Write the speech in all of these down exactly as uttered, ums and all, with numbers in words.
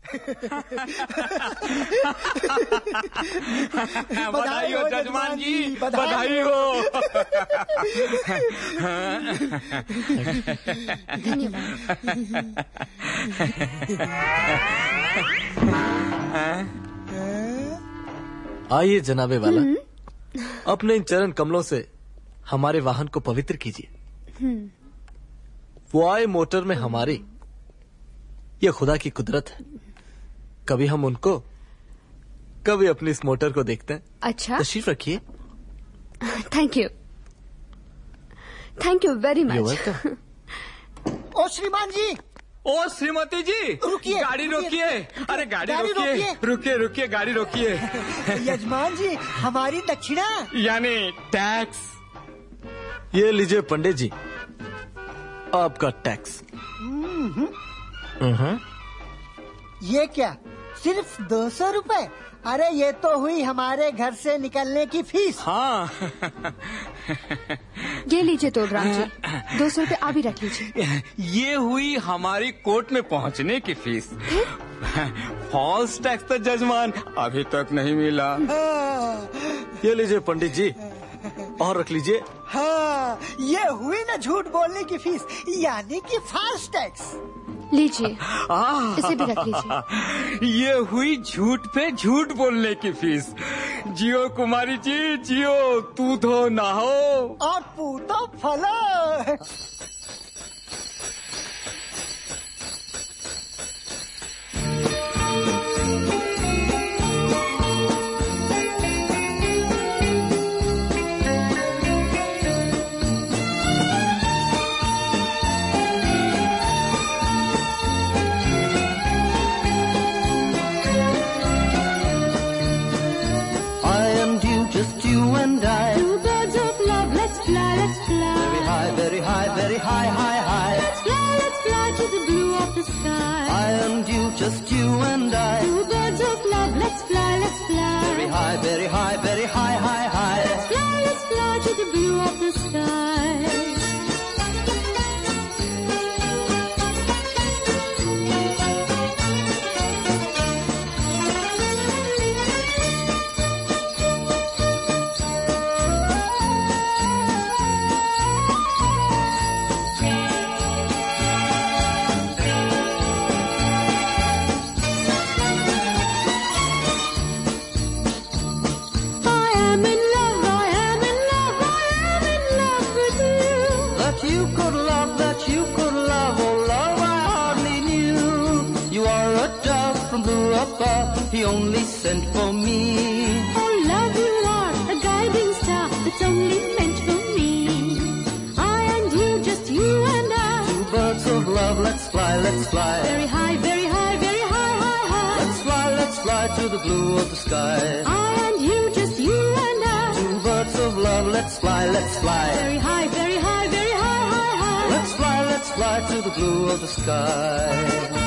बधाई हो जजमान जी, बधाई हो। आइए जनाबे वाला, अपने इन चरण कमलों से हमारे वाहन को पवित्र कीजिए। वो आए मोटर में हमारी, ये खुदा की कुदरत है। कभी हम उनको, कभी अपनी इस मोटर को देखते हैं। अच्छा, तशरीफ रखिए। Thank you, thank you very much. You're welcome। ओ श्रीमान जी, ओ श्रीमती जी, रुकिए, गाड़ी रोकिए। अरे गाड़ी गाड़ी रोकिए, रुकिए रुकिए, गाड़ी रोकिए। यजमान जी, हमारी दक्षिणा यानी टैक्स। ये लीजिए पंडित जी, आपका टैक्स। ये क्या, सिर्फ दो सौ रुपए? अरे ये तो हुई हमारे घर से निकलने की फीस। हाँ। ये लीजिए तोड़राम जी, दो सौ रुपए आप ही रख लीजिए। ये हुई हमारी कोर्ट में पहुंचने की फीस। फॉल्स टैक्स तो जजमान अभी तक नहीं मिला। ये लीजिए पंडित जी, और रख लीजिए। हाँ, ये हुई ना झूठ बोलने की फीस, यानी कि फॉल्स टैक्स। लीजिए, इसे भी रख लीजिए। ये हुई झूठ पे झूठ बोलने की फीस। जियो कुमारी जी, जियो, तू तो नहाओ और पूतो फलो। Just you and I. Two birds of love, let's fly, let's fly. Very high, very high, very high, high, high. Let's fly, let's fly to the blue of the sky. I and you, just you and I. Two birds of love, let's fly, let's fly. Very high, very high, very high, high, high. Let's fly, let's fly to the blue of the sky. He only sent for me. Oh love, you are a guiding star that's only meant for me. I and you, just you and I. Two birds of love, let's fly, let's fly. Very high, very high, very high, high, high. Let's fly, let's fly to the blue of the sky. I and you, just you and I. Two birds of love, let's fly, let's fly. Very high, very high, very high, high, high. Let's fly, let's fly to the blue of the sky.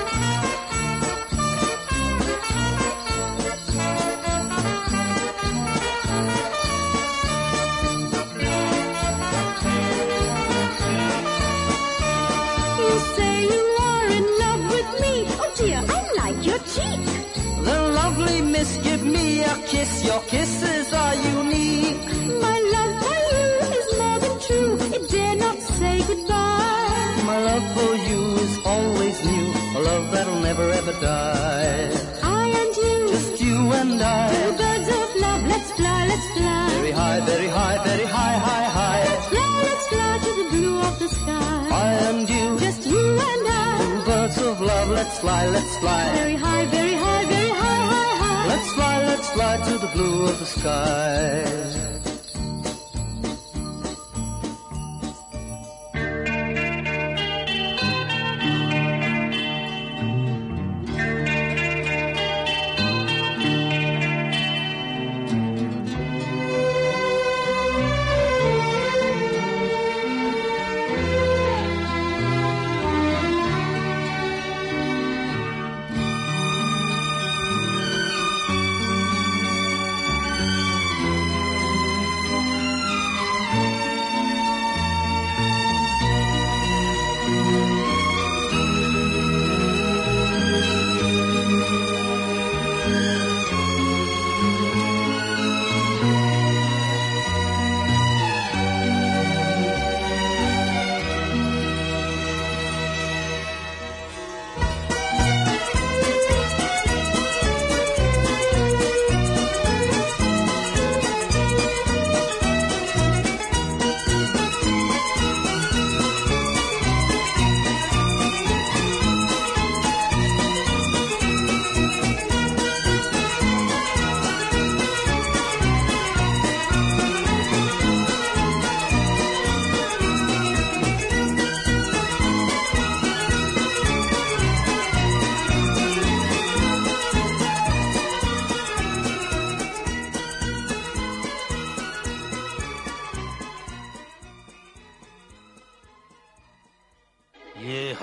Then lovely miss, give me a kiss. Your kisses are unique. My love for you is more than true. It dare not say goodbye. My love for you is always new. A love that'll never ever die. I and you, just you and I. Two birds of love, let's fly, let's fly. Very high, very high, very high, high, high. Let's fly, let's fly to the blue of the sky. I and you, just you and I. Two birds of love, let's fly, let's fly. Very high, very high, very high, high, high. Let's fly, let's fly to the blue of the sky.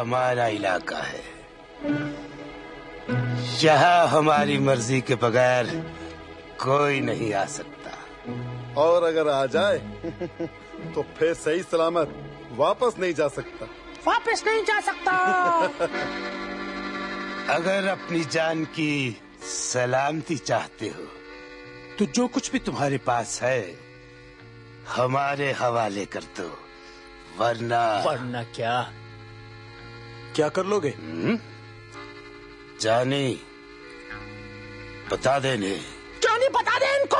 हमारा इलाका है। यहाँ हमारी मर्जी के बगैर कोई नहीं आ सकता। और अगर आ जाए तो फिर सही सलामत वापस नहीं जा सकता। वापस नहीं जा सकता। अगर अपनी जान की सलामती चाहते हो तो जो कुछ भी तुम्हारे पास है हमारे हवाले कर दो, वरना वरना क्या क्या कर लोगे? हुँ? जानी बता देने। जानी बता दे इनको।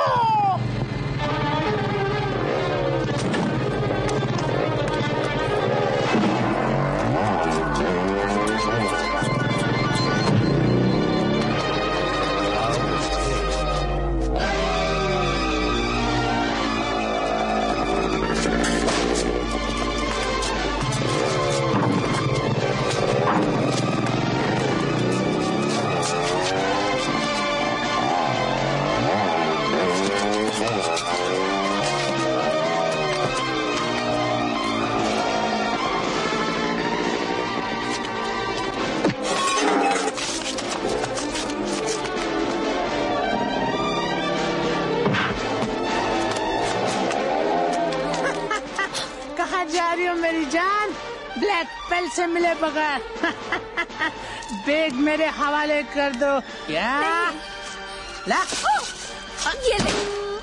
मेरी जान ब्लैक पेल से मिले बगैर बैग मेरे हवाले कर दो। क्या ला ये ले।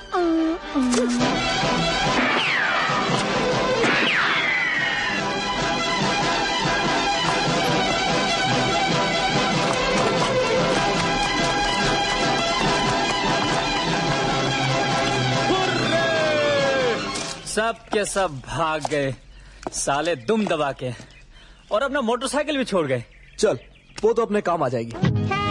सब के सब भाग गए साले दुम दबा के, और अपना मोटरसाइकिल भी छोड़ गए। चल वो तो अपने काम आ जाएगी।